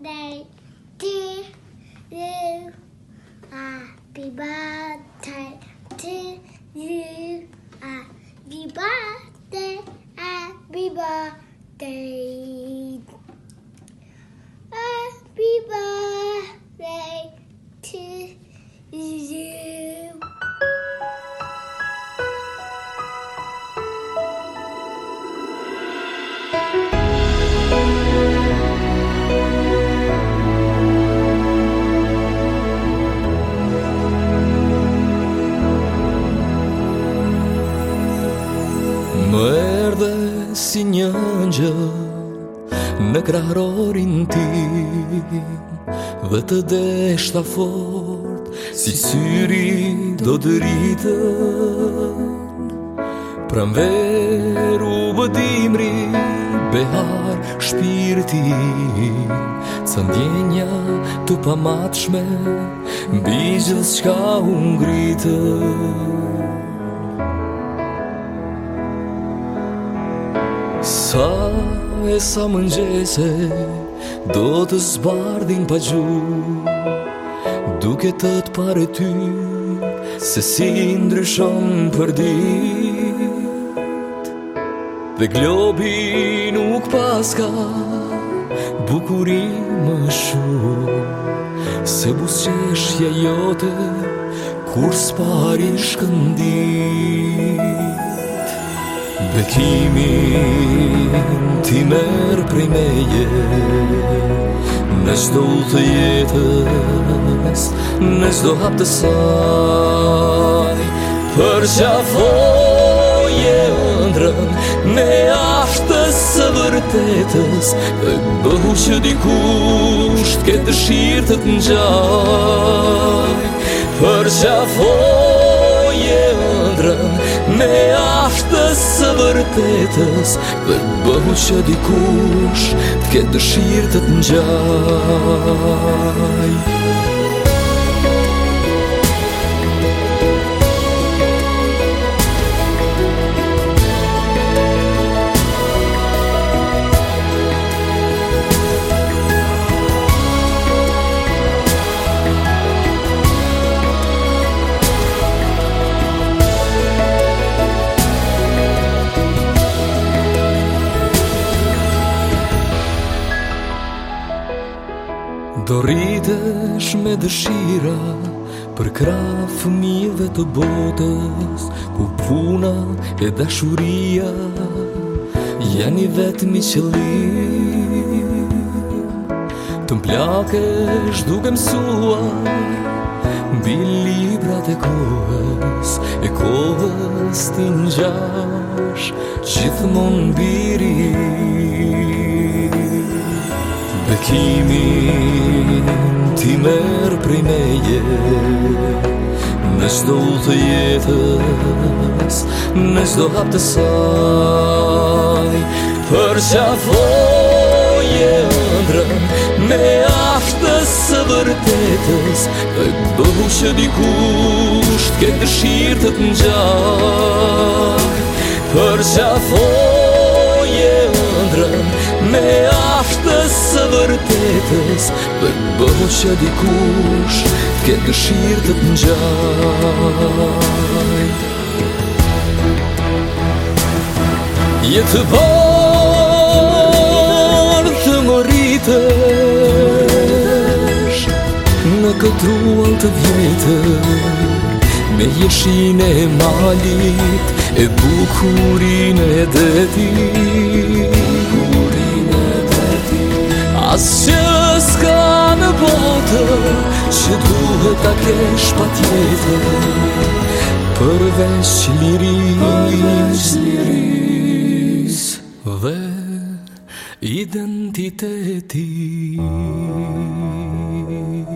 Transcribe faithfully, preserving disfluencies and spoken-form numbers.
birthday to you. Happy birthday to you. Happy birthday, happy birthday. Happy birthday to you. Më erdhe si një angjël në krahorin tim dhe të deshta fort si syri do të rritën. Pranver u bëdimri behar shpirtin, ca ndjenja të pamatshme mbi gjithçka u ngritën. Sa e sa mëngjese do të zbardhin pa gjuhë, duke të të pare ty se si ndryshon për dit. Dhe globi nuk paska bukurim më shumë se buzëqeshja jote kur s'pari shkëndit. Bekimin ti merë prej meje në çdo udhë të jetës, në çdo hap të saj. Përqafoje ëndrrën me ashtës së vërtetës dhe bëhu që dikush t'ke dëshirë të t'ngjaj. Përqafoje ëndrrën me ashtës së vërtetës dhe bëhu që dikush t'ke dëshirë të t'ngjaj. Do rritesh me dëshira për krah fëmijëve të botës, ku puna e dashuria janë i vetmi qëllim. Të mplakesh duke mësuar mbi librat e kohës, e kohës ti ngjash gjithmonë biri. Bekimin ti merë prej meje në çdo udhë të jetës, në çdo hap të saj. Përqafoje ëndrrën me ashtës së vërtetës dhe bëhu që dikush t'ke dëshirë të t'ngjaj. Përqafoje ëndrrën me ashtës së vërtetës dhe bëhu që dikush t'ke dëshirë të t'ngjaj. Jetë bardhë të më rritesh në këtë ruan të vjetër, me jeshin e malit e bukurin e detit. Asgjë s'ka në botë që duhet ta kesh patjetër, përveç lirisë dhe identitetit.